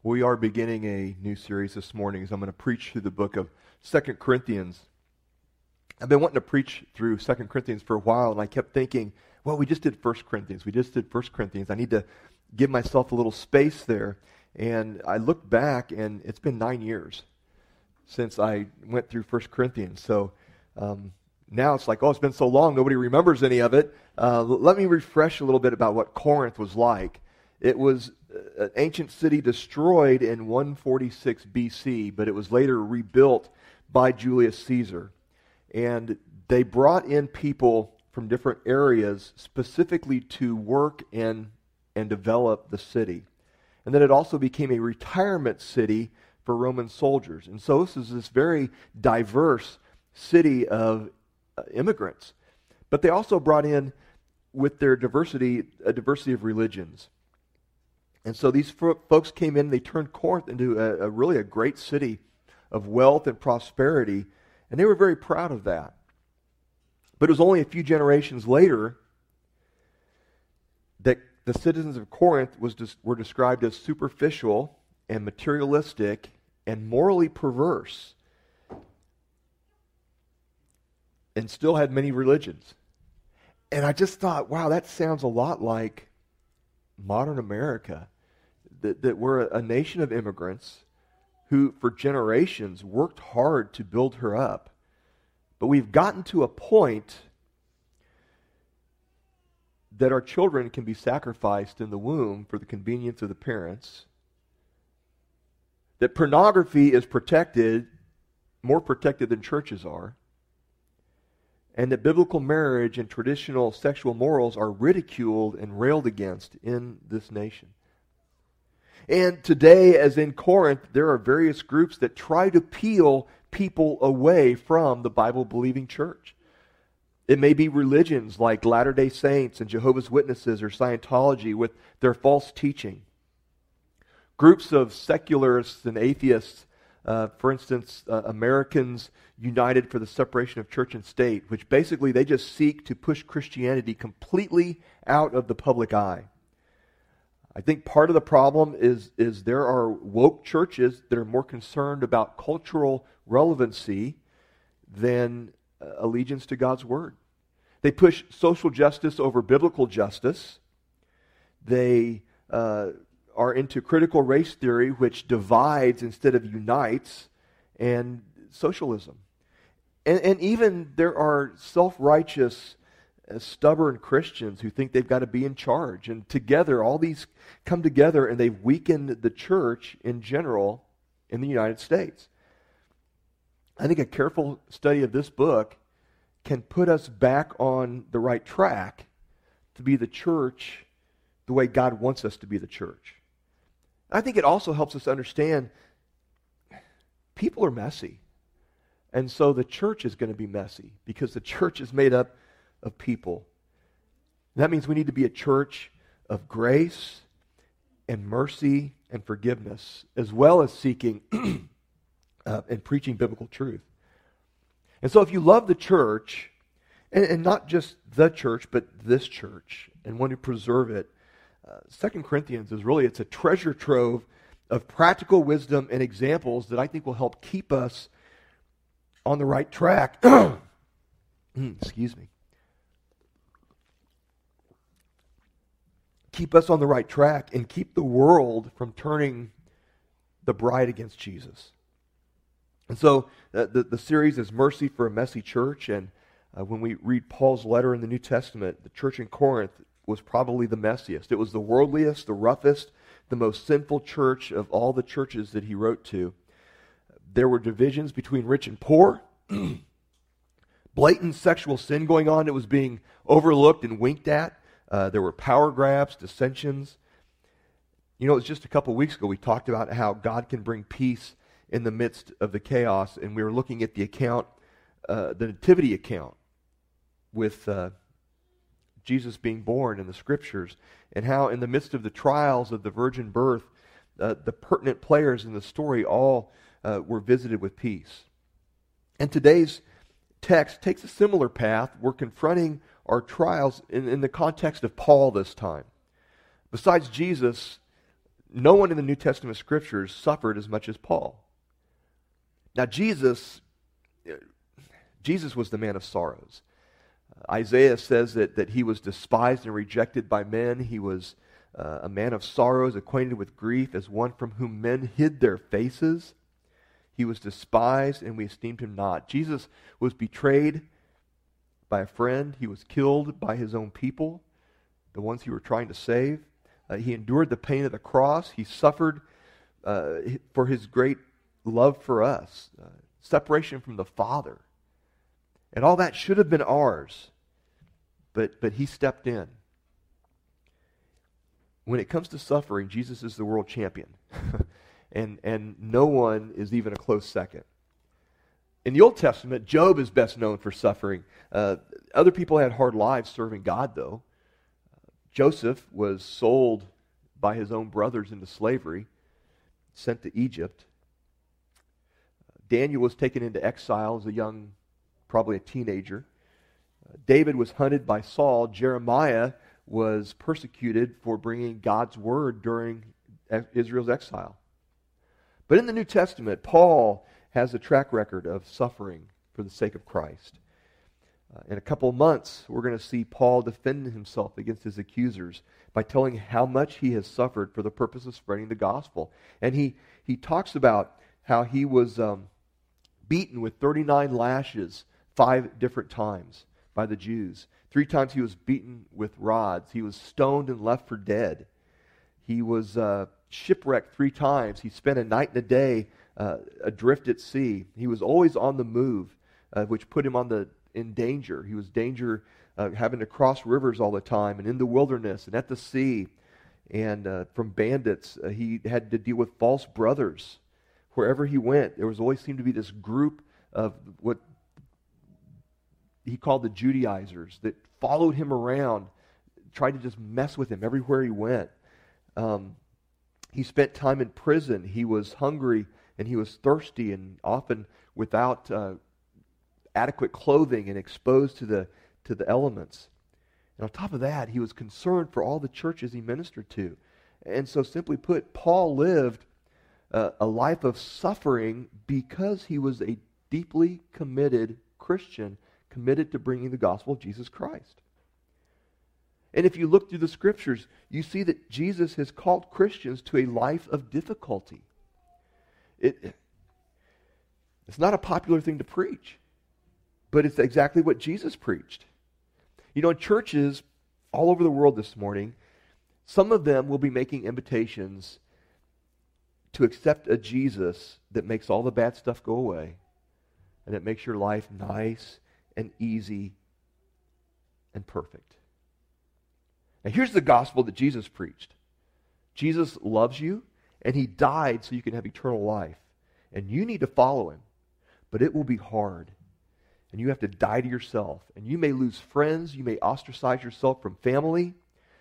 We are beginning a new series this morning as I'm going to preach through the book of 2 Corinthians. I've been wanting to preach through 2 Corinthians for a while, and I kept thinking, well, we just did 1 Corinthians. I need to give myself a little space there. And I looked back, and it's been 9 years since I went through 1 Corinthians. So now it's like, oh, it's been so long, nobody remembers any of it. Let me refresh a little bit about what Corinth was like. It was an ancient city destroyed in 146 BC, but it was later rebuilt by Julius Caesar. And they brought in people from different areas specifically to work and develop the city. And then it also became a retirement city for Roman soldiers. And so this is this very diverse city of immigrants. But they also brought in, with their diversity, a diversity of religions. And so these folks came in, they turned Corinth into a really great city of wealth and prosperity, and they were very proud of that. But it was only a few generations later that the citizens of Corinth were described as superficial and materialistic and morally perverse, and still had many religions. And I just thought, wow, that sounds a lot like modern America, that we're a nation of immigrants who for generations worked hard to build her up. But we've gotten to a point that our children can be sacrificed in the womb for the convenience of the parents, that pornography is protected, more protected than churches are, and that biblical marriage and traditional sexual morals are ridiculed and railed against in this nation. And today, as in Corinth, there are various groups that try to peel people away from the Bible-believing church. It may be religions like Latter-day Saints and Jehovah's Witnesses or Scientology with their false teaching. Groups of secularists and atheists, for instance, Americans United for the Separation of Church and State, which basically they just seek to push Christianity completely out of the public eye. I think part of the problem is there are woke churches that are more concerned about cultural relevancy than allegiance to God's Word. They push social justice over biblical justice. They are into critical race theory, which divides instead of unites, and socialism. And even there are self-righteous, stubborn Christians who think they've got to be in charge. And together, all these come together and they've weakened the church in general in the United States. I think a careful study of this book can put us back on the right track to be the church the way God wants us to be the church. I think it also helps us understand people are messy. And so the church is going to be messy because the church is made up of people. And that means we need to be a church of grace and mercy and forgiveness, as well as seeking and preaching biblical truth. And so if you love the church, and not just the church, but this church, and want to preserve it, 2 Corinthians is really, it's a treasure trove of practical wisdom and examples that I think will help keep us on the right track. Excuse me. Keep us on the right track and keep the world from turning the bride against Jesus. And so the series is Mercy for a Messy Church. And when we read Paul's letter in the New Testament, the church in Corinth was probably the messiest. It was the worldliest, the roughest, the most sinful church of all the churches that he wrote to. There were divisions between rich and poor. Blatant sexual sin going on that was being overlooked and winked at. There were power grabs, dissensions. You know, it was just a couple weeks ago we talked about how God can bring peace in the midst of the chaos, and we were looking at the account, the nativity account, with Jesus being born in the Scriptures, and how in the midst of the trials of the virgin birth, the pertinent players in the story all were visited with peace. And today's text takes a similar path. We're confronting our trials in the context of Paul this time. Besides Jesus, no one in the New Testament scriptures suffered as much as Paul. Now, Jesus was the man of sorrows. Isaiah says that he was despised and rejected by men. He was a man of sorrows, acquainted with grief, as one from whom men hid their faces. He was despised, and we esteemed him not. Jesus was betrayed by a friend. He was killed by his own people, the ones he were trying to save. He endured the pain of the cross. He suffered for his great love for us, separation from the Father. And all that should have been ours, but he stepped in. When it comes to suffering, Jesus is the world champion. and no one is even a close second. In the Old Testament, Job is best known for suffering. Other people had hard lives serving God, though. Joseph was sold by his own brothers into slavery, sent to Egypt. Daniel was taken into exile as a young, probably a teenager. David was hunted by Saul. Jeremiah was persecuted for bringing God's word during Israel's exile. But in the New Testament, Paul has a track record of suffering for the sake of Christ. In a couple of months, we're going to see Paul defend himself against his accusers by telling how much he has suffered for the purpose of spreading the gospel. And he talks about how he was beaten with 39 lashes 5 different times by the Jews. 3 times he was beaten with rods. He was stoned and left for dead. He was shipwrecked 3 times. He spent a night and a day adrift at sea. He was always on the move, which put him in danger. He was having to cross rivers all the time, and in the wilderness and at the sea, and from bandits. He had to deal with false brothers. Wherever he went, there always seemed to be this group of what he called the Judaizers that followed him around, tried to just mess with him everywhere he went. He spent time in prison. He was hungry and he was thirsty and often without adequate clothing and exposed to the elements. And on top of that, he was concerned for all the churches he ministered to. And so simply put, Paul lived a life of suffering because he was a deeply committed Christian, committed to bringing the gospel of Jesus Christ. And if you look through the scriptures, you see that Jesus has called Christians to a life of difficulty. It's not a popular thing to preach, but it's exactly what Jesus preached. You know, in churches all over the world this morning, some of them will be making invitations to accept a Jesus that makes all the bad stuff go away and that makes your life nice and easy and perfect. Now here's the gospel that Jesus preached. Jesus loves you, and he died so you can have eternal life. And you need to follow him, but it will be hard. And you have to die to yourself. And you may lose friends. You may ostracize yourself from family.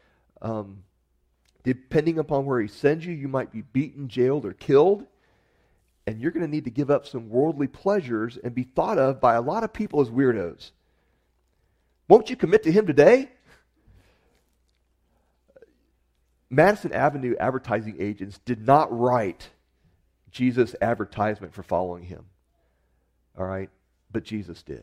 Depending upon where he sends you, you might be beaten, jailed, or killed. And you're going to need to give up some worldly pleasures and be thought of by a lot of people as weirdos. Won't you commit to him today? Madison Avenue advertising agents did not write Jesus' advertisement for following him. All right? But Jesus did.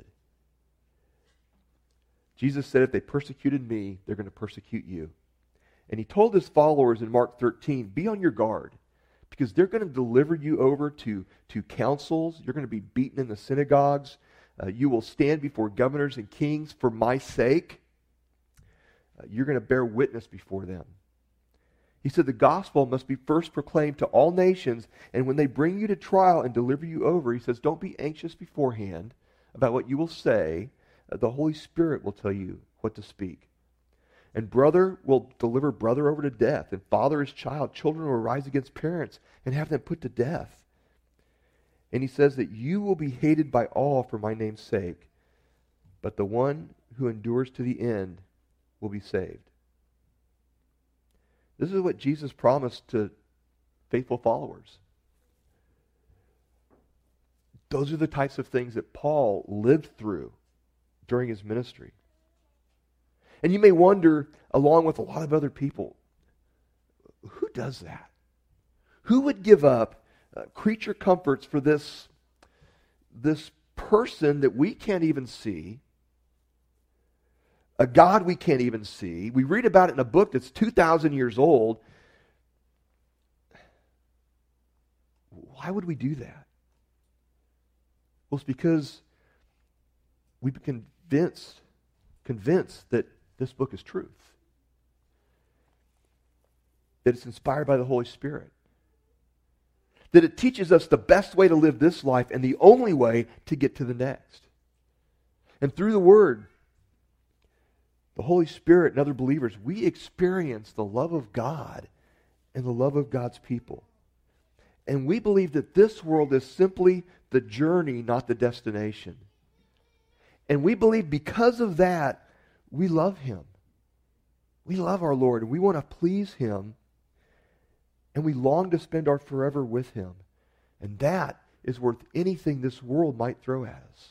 Jesus said, if they persecuted me, they're going to persecute you. And he told his followers in Mark 13, be on your guard, because they're going to deliver you over to councils. You're going to be beaten in the synagogues. You will stand before governors and kings for my sake. You're going to bear witness before them. He said the gospel must be first proclaimed to all nations, and when they bring you to trial and deliver you over, he says, don't be anxious beforehand about what you will say. The Holy Spirit will tell you what to speak. And brother will deliver brother over to death, and father his child. Children will rise against parents and have them put to death. And he says that you will be hated by all for my name's sake, but the one who endures to the end will be saved. This is what Jesus promised to faithful followers. Those are the types of things that Paul lived through during his ministry. And you may wonder, along with a lot of other people, who does that? Who would give up creature comforts for this person that we can't even see, a God we can't even see? We read about it in a book that's 2,000 years old. Why would we do that? Well, it's because we've been convinced that this book is truth, that it's inspired by the Holy Spirit, that it teaches us the best way to live this life and the only way to get to the next. And through the Word, the Holy Spirit and other believers, we experience the love of God and the love of God's people. And we believe that this world is simply the journey, not the destination. And we believe because of that, we love Him. We love our Lord, and we want to please Him. And we long to spend our forever with Him. And that is worth anything this world might throw at us.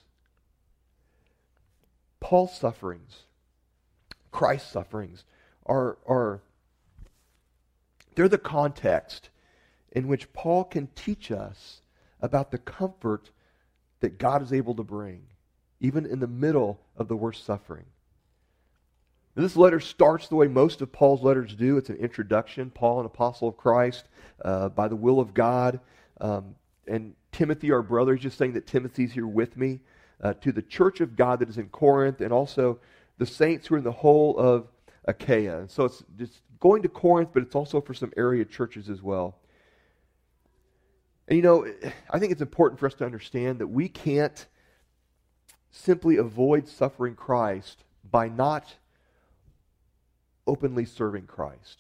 Paul's sufferings, Christ's sufferings, they're the context in which Paul can teach us about the comfort that God is able to bring, even in the middle of the worst suffering. And this letter starts the way most of Paul's letters do. It's an introduction. Paul, an apostle of Christ, by the will of God. And Timothy, our brother, is just saying that Timothy's here with me, to the church of God that is in Corinth, and also the saints who are in the whole of Achaia. And so it's just going to Corinth, but it's also for some area churches as well. And I think it's important for us to understand that we can't simply avoid suffering Christ by not openly serving Christ.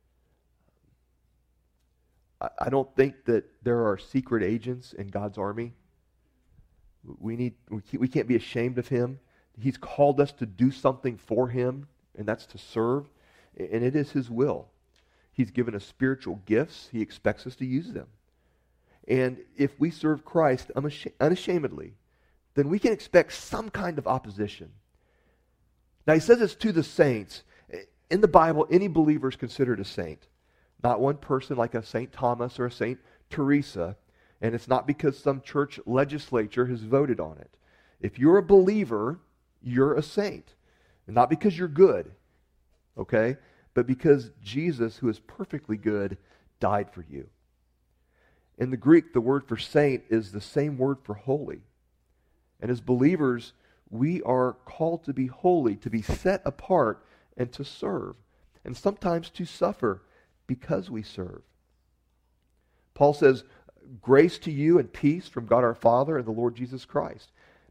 I don't think that there are secret agents in God's army. We can't be ashamed of Him. He's called us to do something for Him, and that's to serve. And it is His will. He's given us spiritual gifts. He expects us to use them. And if we serve Christ unashamedly, then we can expect some kind of opposition. Now, he says this to the saints. In the Bible, any believer is considered a saint. Not one person like a St. Thomas or a St. Teresa. And it's not because some church legislature has voted on it. If you're a believer, you're a saint. And not because you're good, okay? But because Jesus, who is perfectly good, died for you. In the Greek, the word for saint is the same word for holy. And as believers, we are called to be holy, to be set apart, and to serve. And sometimes to suffer because we serve. Paul says, grace to you and peace from God our Father and the Lord Jesus Christ.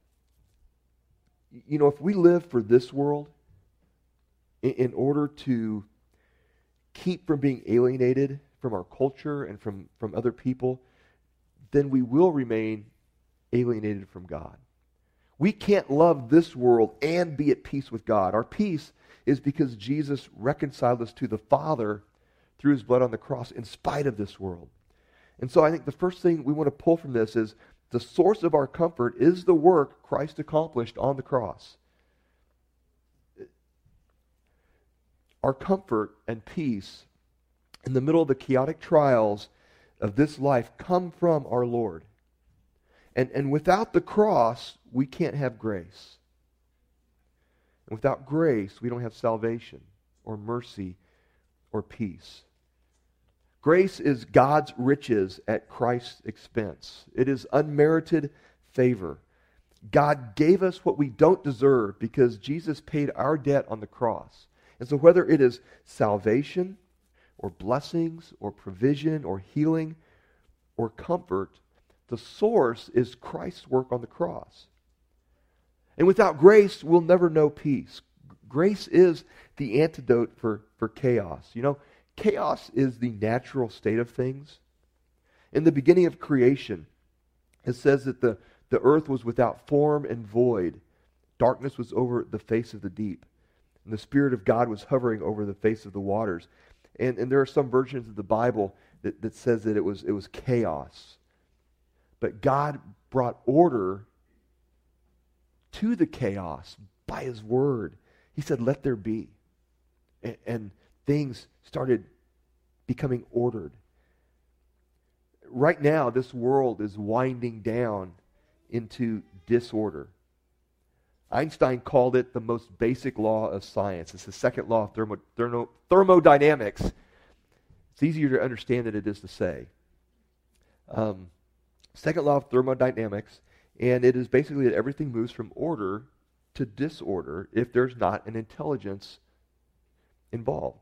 If we live for this world in order to keep from being alienated from our culture and from other people, then we will remain alienated from God. We can't love this world and be at peace with God. Our peace is because Jesus reconciled us to the Father through His blood on the cross in spite of this world. And so I think the first thing we want to pull from this is the source of our comfort is the work Christ accomplished on the cross. Our comfort and peace in the middle of the chaotic trials of this life come from our Lord. And without the cross, we can't have grace. And without grace, we don't have salvation or mercy or peace. Grace is God's riches at Christ's expense. It is unmerited favor. God gave us what we don't deserve because Jesus paid our debt on the cross. And so whether it is salvation or blessings or provision or healing or comfort, the source is Christ's work on the cross. And without grace, we'll never know peace. Grace is the antidote for chaos. Chaos is the natural state of things. In the beginning of creation, it says that the earth was without form and void. Darkness was over the face of the deep. And the Spirit of God was hovering over the face of the waters. And there are some versions of the Bible that says that it was chaos. But God brought order to the chaos by His Word. He said, let there be. And things started becoming ordered. right now, this world is winding down into disorder. Einstein called it the most basic law of science. It's the second law of thermodynamics. It's easier to understand than it is to say. Second law of thermodynamics, and it is basically that everything moves from order to disorder if there's not an intelligence involved.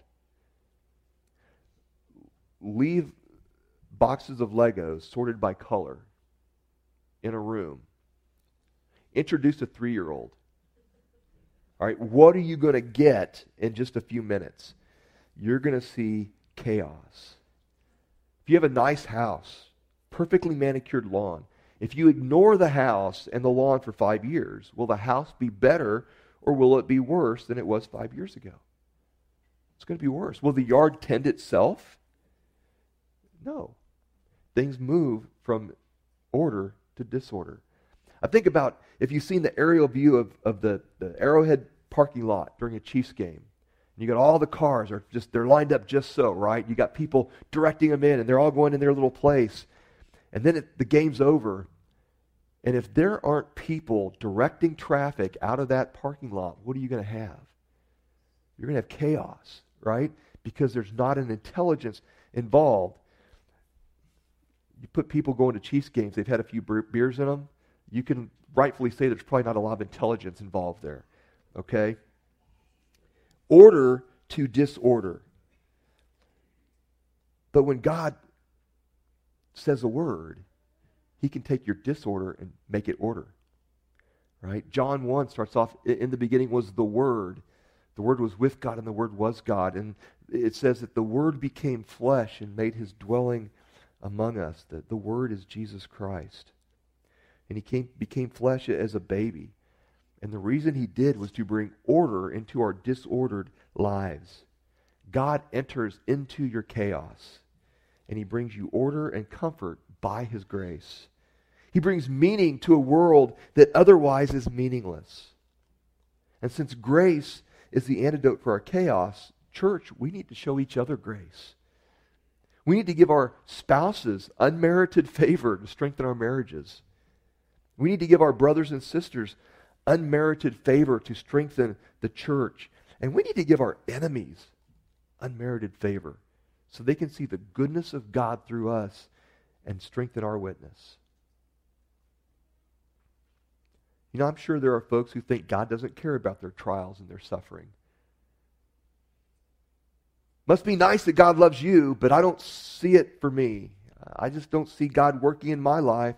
Leave boxes of Legos sorted by color in a room. Introduce a 3-year-old. All right, what are you going to get in just a few minutes? You're going to see chaos. If you have a nice house, perfectly manicured lawn, if you ignore the house and the lawn for 5 years, will the house be better or will it be worse than it was 5 years ago? It's going to be worse. Will the yard tend itself? No. Things move from order to disorder. I think about if you've seen the aerial view of the Arrowhead parking lot during a Chiefs game. You got all the cars they're lined up just so, right? You got people directing them in and they're all going in their little place. And then the game's over. And if there aren't people directing traffic out of that parking lot, what are you going to have? You're going to have chaos, right? Because there's not an intelligence involved. You put people going to Chiefs games, they've had a few beers in them. You can rightfully say there's probably not a lot of intelligence involved there. Okay? Order to disorder. But when God says a word, he can take your disorder and make it order. Right? John 1 starts off, in the beginning was the Word. The Word was with God and the Word was God. And it says that the Word became flesh and made his dwelling among us. That the Word is Jesus Christ. And he became flesh as a baby. And the reason he did was to bring order into our disordered lives. God enters into your chaos. And he brings you order and comfort by his grace. He brings meaning to a world that otherwise is meaningless. And since grace is the antidote for our chaos, church, we need to show each other grace. We need to give our spouses unmerited favor to strengthen our marriages. We need to give our brothers and sisters unmerited favor to strengthen the church. And we need to give our enemies unmerited favor so they can see the goodness of God through us and strengthen our witness. You know, I'm sure there are folks who think God doesn't care about their trials and their suffering. Must be nice that God loves you, but I don't see it for me. I just don't see God working in my life.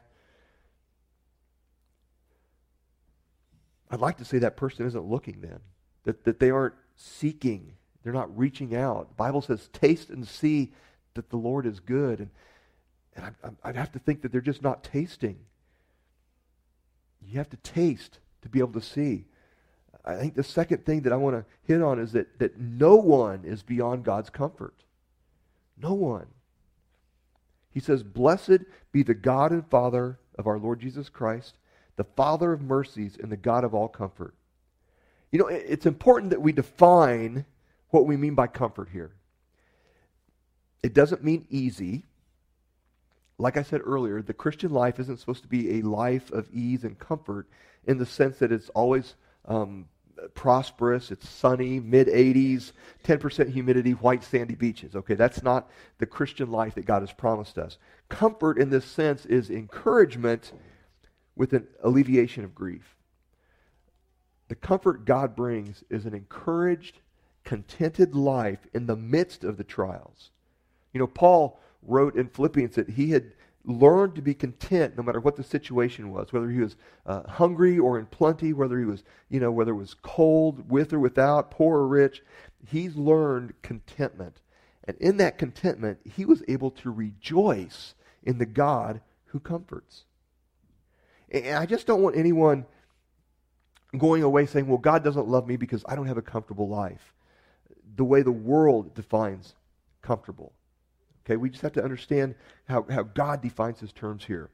I'd like to say that person isn't looking then. That they aren't seeking. They're not reaching out. The Bible says, taste and see that the Lord is good. And I'd have to think that they're just not tasting. You have to taste to be able to see. I think the second thing that I want to hit on is that no one is beyond God's comfort. No one. He says, blessed be the God and Father of our Lord Jesus Christ, the Father of mercies and the God of all comfort. You know, it's important that we define what we mean by comfort here. It doesn't mean easy. Like I said earlier, the Christian life isn't supposed to be a life of ease and comfort in the sense that it's always prosperous, it's sunny, mid-80s, 10% humidity, white sandy beaches. Okay, that's not the Christian life that God has promised us. Comfort in this sense is encouragement with an alleviation of grief. The comfort God brings is an encouraged, contented life in the midst of the trials. You know, Paul wrote in Philippians that he had learned to be content no matter what the situation was, whether he was hungry or in plenty, whether he was, whether it was cold, with or without, poor or rich. He's learned contentment. And in that contentment, he was able to rejoice in the God who comforts. And I just don't want anyone going away saying, well, God doesn't love me because I don't have a comfortable life. The way the world defines comfortable. Okay, we just have to understand how God defines his terms here.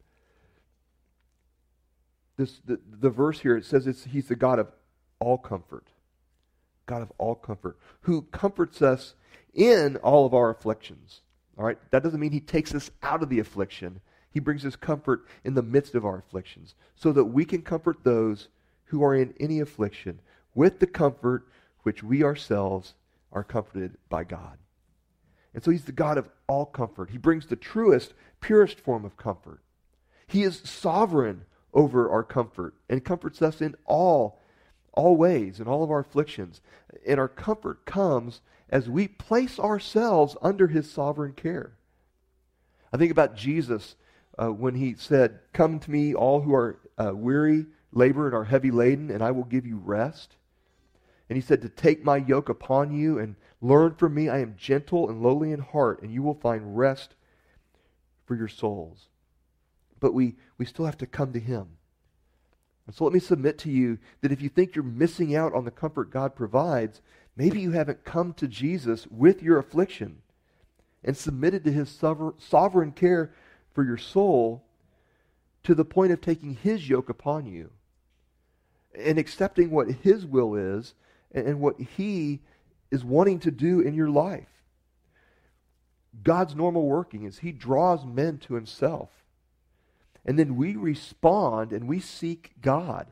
The verse here, it says he's the God of all comfort. God of all comfort. Who comforts us in all of our afflictions. All right? That doesn't mean he takes us out of the affliction. He brings us comfort in the midst of our afflictions so that we can comfort those who are in any affliction with the comfort which we ourselves are comforted by God. And so he's the God of all comfort. He brings the truest, purest form of comfort. He is sovereign over our comfort and comforts us in all ways, in all of our afflictions. And our comfort comes as we place ourselves under his sovereign care. I think about Jesus when he said, "Come to me, all who are weary, labor, and are heavy laden, and I will give you rest." And he said to take my yoke upon you and learn from me. I am gentle and lowly in heart, and you will find rest for your souls. But we still have to come to him. And so let me submit to you that if you think you're missing out on the comfort God provides, maybe you haven't come to Jesus with your affliction and submitted to his sovereign care for your soul to the point of taking his yoke upon you and accepting what his will is and what he is wanting to do in your life. God's normal working is he draws men to himself. And then we respond and we seek God.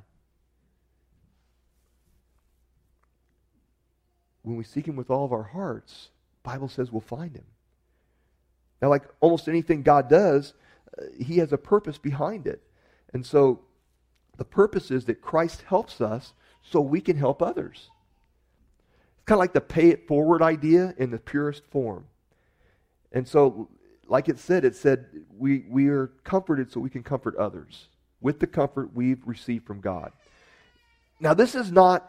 When we seek him with all of our hearts, the Bible says we'll find him. Now, like almost anything God does, he has a purpose behind it. And so the purpose is that Christ helps us so we can help others. It's kind of like the pay it forward idea in the purest form. And so, like it said we are comforted so we can comfort others with the comfort we've received from God. Now, this is not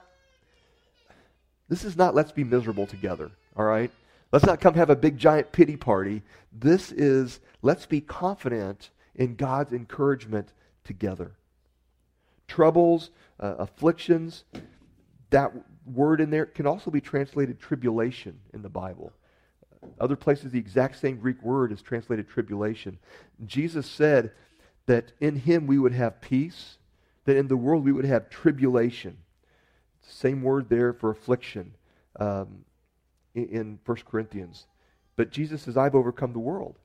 let's be miserable together, all right? Let's not come have a big giant pity party. This is let's be confident in God's encouragement together. Troubles, afflictions, that word in there can also be translated tribulation in the Bible. Other places, the exact same Greek word is translated tribulation. Jesus said that in him we would have peace, that in the world we would have tribulation. Same word there for affliction in 1 Corinthians. But Jesus says, I've overcome the world.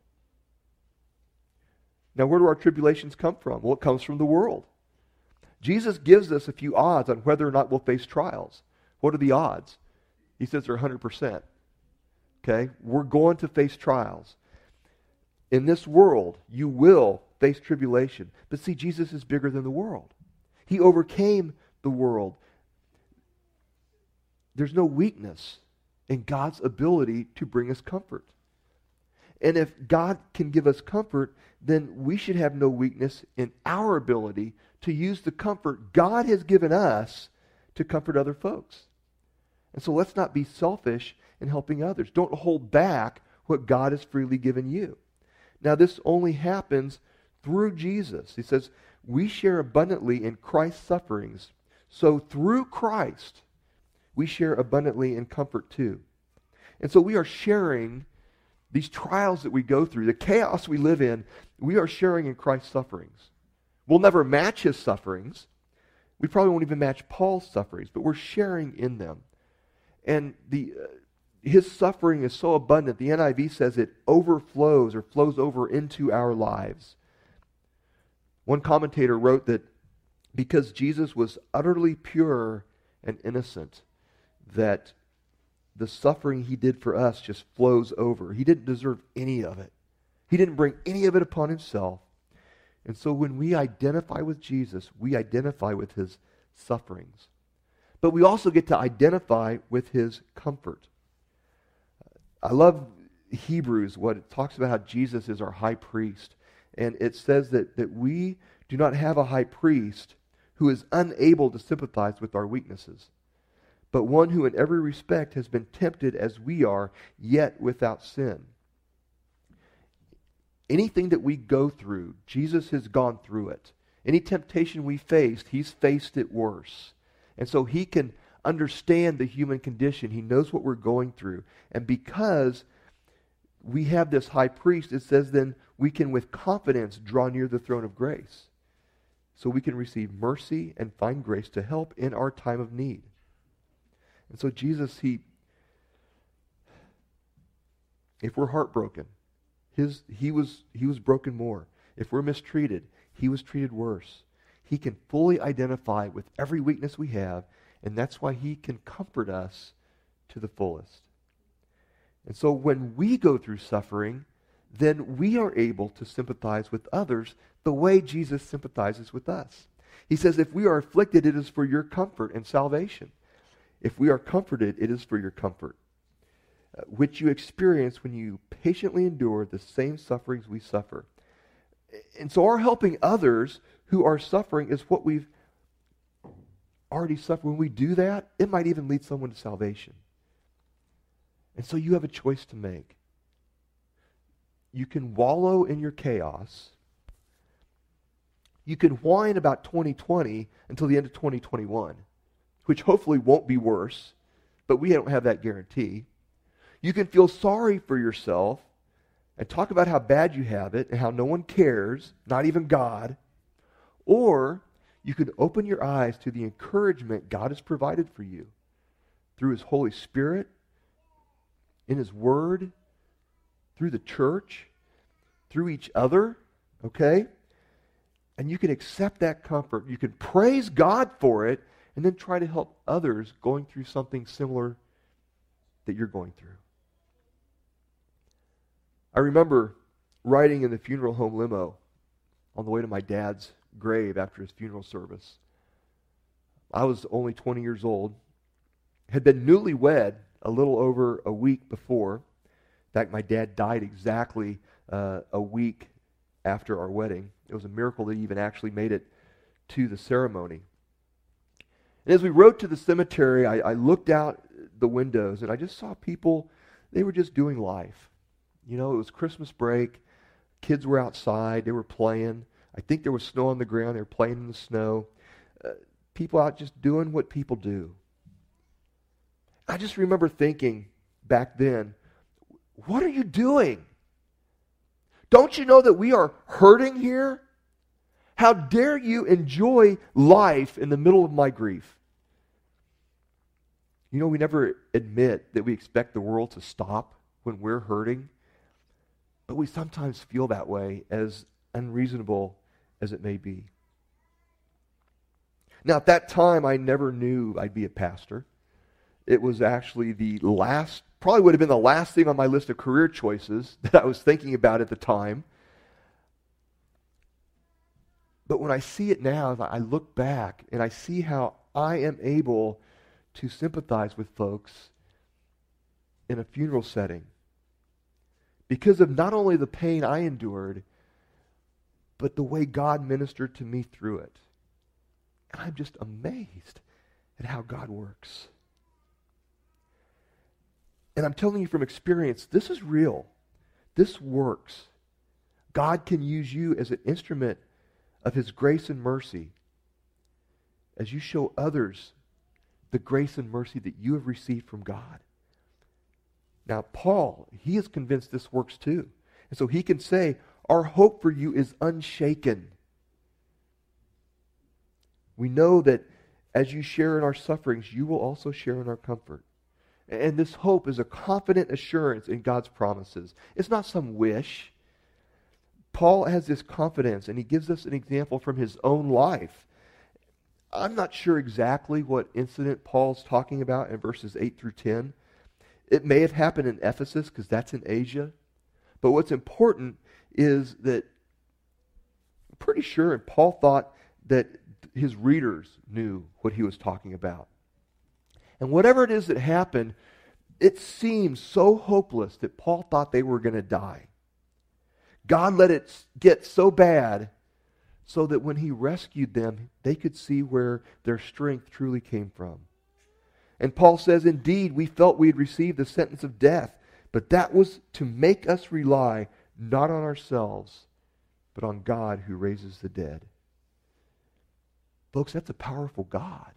Now, where do our tribulations come from? Well, it comes from the world. Jesus gives us a few odds on whether or not we'll face trials. What are the odds? He says they're 100%. Okay? We're going to face trials. In this world, you will face tribulation. But see, Jesus is bigger than the world. He overcame the world. There's no weakness in God's ability to bring us comfort. And if God can give us comfort, then we should have no weakness in our ability to use the comfort God has given us to comfort other folks. And so let's not be selfish in helping others. Don't hold back what God has freely given you. Now, this only happens through Jesus. He says, we share abundantly in Christ's sufferings. So through Christ, we share abundantly in comfort too. And so we are sharing these trials that we go through, the chaos we live in, we are sharing in Christ's sufferings. We'll never match his sufferings. We probably won't even match Paul's sufferings, but we're sharing in them. And his suffering is so abundant, the NIV says it overflows or flows over into our lives. One commentator wrote that because Jesus was utterly pure and innocent, that the suffering he did for us just flows over. He didn't deserve any of it. He didn't bring any of it upon himself. And so when we identify with Jesus, we identify with his sufferings. But we also get to identify with his comfort. I love Hebrews, what it talks about how Jesus is our high priest. And it says that we do not have a high priest who is unable to sympathize with our weaknesses, but one who in every respect has been tempted as we are, yet without sin. Anything that we go through, Jesus has gone through it. Any temptation we faced, he's faced it worse. And so he can understand the human condition. He knows what we're going through. And because we have this high priest, it says then we can with confidence draw near the throne of grace. So we can receive mercy and find grace to help in our time of need. And so Jesus, if we're heartbroken, He was broken more. If we're mistreated, he was treated worse. He can fully identify with every weakness we have, and that's why he can comfort us to the fullest. And so when we go through suffering, then we are able to sympathize with others the way Jesus sympathizes with us. He says, if we are afflicted, it is for your comfort and salvation. If we are comforted, it is for your comfort, which you experience when you patiently endure the same sufferings we suffer. And so our helping others who are suffering is what we've already suffered. When we do that, it might even lead someone to salvation. And so you have a choice to make. You can wallow in your chaos. You can whine about 2020 until the end of 2021, which hopefully won't be worse, but we don't have that guarantee. You can feel sorry for yourself and talk about how bad you have it and how no one cares, not even God. Or you can open your eyes to the encouragement God has provided for you through His Holy Spirit, in His Word, through the church, through each other, okay? And you can accept that comfort. You can praise God for it and then try to help others going through something similar that you're going through. I remember riding in the funeral home limo on the way to my dad's grave after his funeral service. I was only 20 years old, had been newlywed a little over a week before. In fact, my dad died exactly a week after our wedding. It was a miracle that he even actually made it to the ceremony. And as we rode to the cemetery, I looked out the windows and I just saw people, they were just doing life. You know, it was Christmas break. Kids were outside. They were playing. I think there was snow on the ground. They were playing in the snow. People out just doing what people do. I just remember thinking back then, what are you doing? Don't you know that we are hurting here? How dare you enjoy life in the middle of my grief? You know, we never admit that we expect the world to stop when we're hurting, but we sometimes feel that way, as unreasonable as it may be. Now, at that time, I never knew I'd be a pastor. It was actually probably would have been the last thing on my list of career choices that I was thinking about at the time. But when I see it now, I look back and I see how I am able to sympathize with folks in a funeral setting because of not only the pain I endured, but the way God ministered to me through it. And I'm just amazed at how God works. And I'm telling you from experience, this is real. This works. God can use you as an instrument of His grace and mercy as you show others the grace and mercy that you have received from God. Now, Paul, he is convinced this works too. And so he can say, our hope for you is unshaken. We know that as you share in our sufferings, you will also share in our comfort. And this hope is a confident assurance in God's promises. It's not some wish. Paul has this confidence, and he gives us an example from his own life. I'm not sure exactly what incident Paul's talking about in verses 8 through 10. It may have happened in Ephesus, because that's in Asia. But what's important is that I'm pretty sure, and Paul thought that his readers knew what he was talking about. And whatever it is that happened, it seemed so hopeless that Paul thought they were going to die. God let it get so bad so that when He rescued them, they could see where their strength truly came from. And Paul says, indeed, we felt we had received the sentence of death, but that was to make us rely not on ourselves, but on God who raises the dead. Folks, that's a powerful God.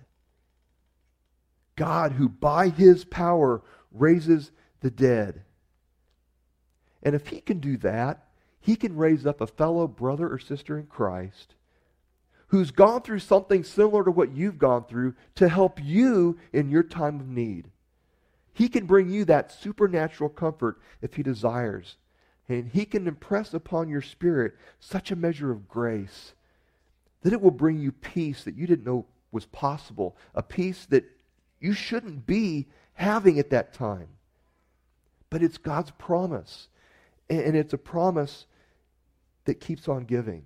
God who by His power raises the dead. And if He can do that, He can raise up a fellow brother or sister in Christ who's gone through something similar to what you've gone through to help you in your time of need. He can bring you that supernatural comfort if He desires. And He can impress upon your spirit such a measure of grace that it will bring you peace that you didn't know was possible, a peace that you shouldn't be having at that time. But it's God's promise, and it's a promise that keeps on giving.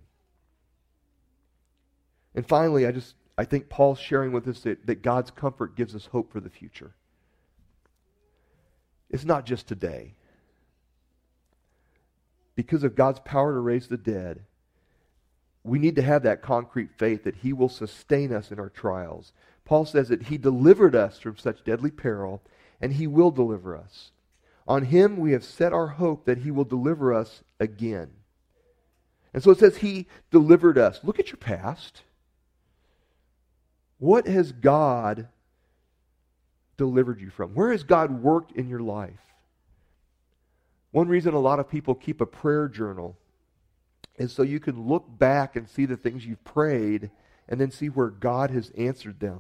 And finally, I think Paul's sharing with us that God's comfort gives us hope for the future. It's not just today. Because of God's power to raise the dead, we need to have that concrete faith that He will sustain us in our trials. Paul says that He delivered us from such deadly peril, and He will deliver us. On Him we have set our hope that He will deliver us again. And so it says He delivered us. Look at your past. What has God delivered you from? Where has God worked in your life? One reason a lot of people keep a prayer journal is so you can look back and see the things you've prayed and then see where God has answered them.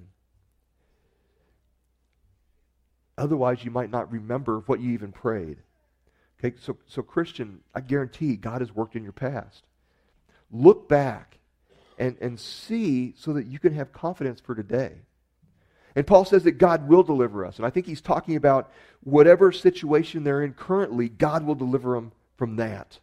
Otherwise, you might not remember what you even prayed. Okay, so Christian, I guarantee God has worked in your past. Look back and see so that you can have confidence for today. And Paul says that God will deliver us. And I think he's talking about whatever situation they're in currently, God will deliver them from that.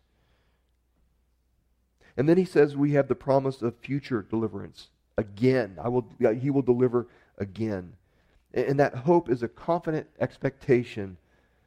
And then he says we have the promise of future deliverance. Again, He will deliver again. And that hope is a confident expectation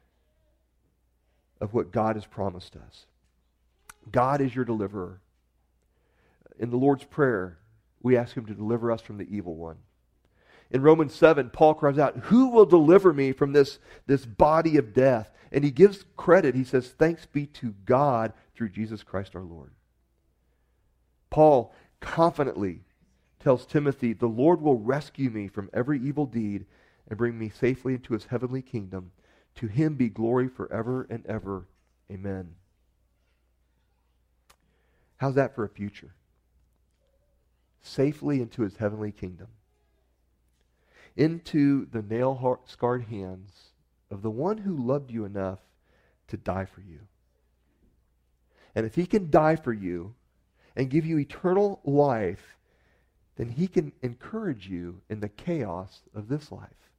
of what God has promised us. God is your deliverer. In the Lord's Prayer, we ask Him to deliver us from the evil one. In Romans 7, Paul cries out, "Who will deliver me from this body of death?" And he gives credit. He says, "Thanks be to God through Jesus Christ our Lord." Paul confidently tells Timothy, "The Lord will rescue me from every evil deed and bring me safely into His heavenly kingdom. To Him be glory forever and ever. Amen." How's that for a future? Safely into His heavenly kingdom. Into the nail-scarred hands of the one who loved you enough to die for you. And if He can die for you and give you eternal life, then He can encourage you in the chaos of this life.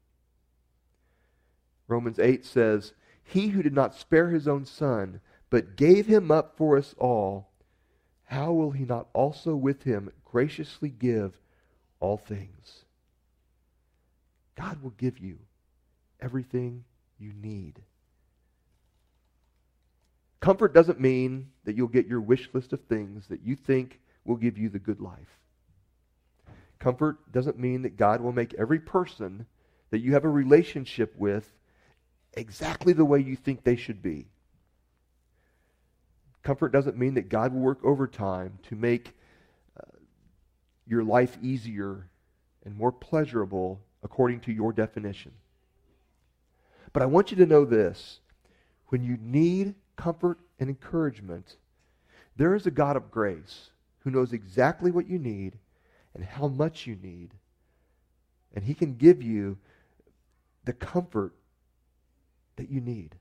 Romans 8 says, "He who did not spare His own Son, but gave Him up for us all, how will He not also with Him graciously give all things?" God will give you everything you need. Comfort doesn't mean that you'll get your wish list of things that you think will give you the good life. Comfort doesn't mean that God will make every person that you have a relationship with exactly the way you think they should be. Comfort doesn't mean that God will work overtime to make your life easier and more pleasurable according to your definition. But I want you to know this. When you need comfort and encouragement, there is a God of grace who knows exactly what you need and how much you need. And He can give you the comfort that you need.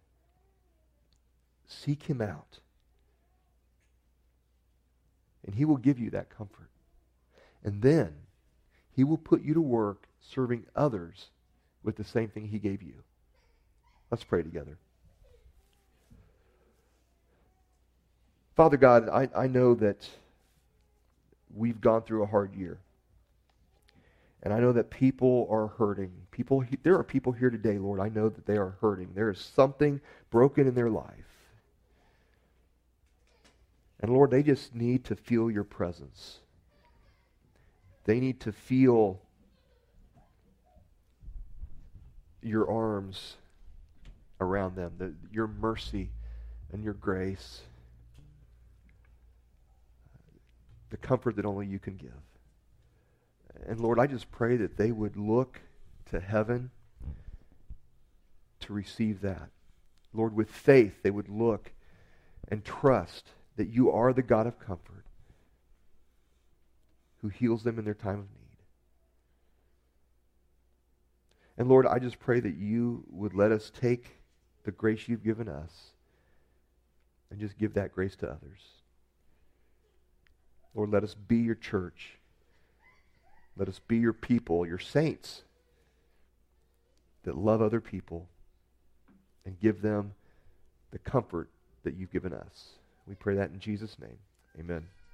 Seek Him out. And He will give you that comfort. And then He will put you to work serving others with the same thing He gave you. Let's pray together. Father God, I know that we've gone through a hard year. And I know that people are hurting. There are people here today, Lord, I know that they are hurting. There is something broken in their life. And Lord, they just need to feel your presence. They need to feel your arms around them, your mercy and your grace, the comfort that only you can give. And Lord, I just pray that they would look to heaven to receive that. Lord, with faith, they would look and trust that you are the God of comfort who heals them in their time of need. And Lord, I just pray that you would let us take the grace you've given us and just give that grace to others. Lord, let us be your church. Let us be your people, your saints, that love other people and give them the comfort that you've given us. We pray that in Jesus' name. Amen.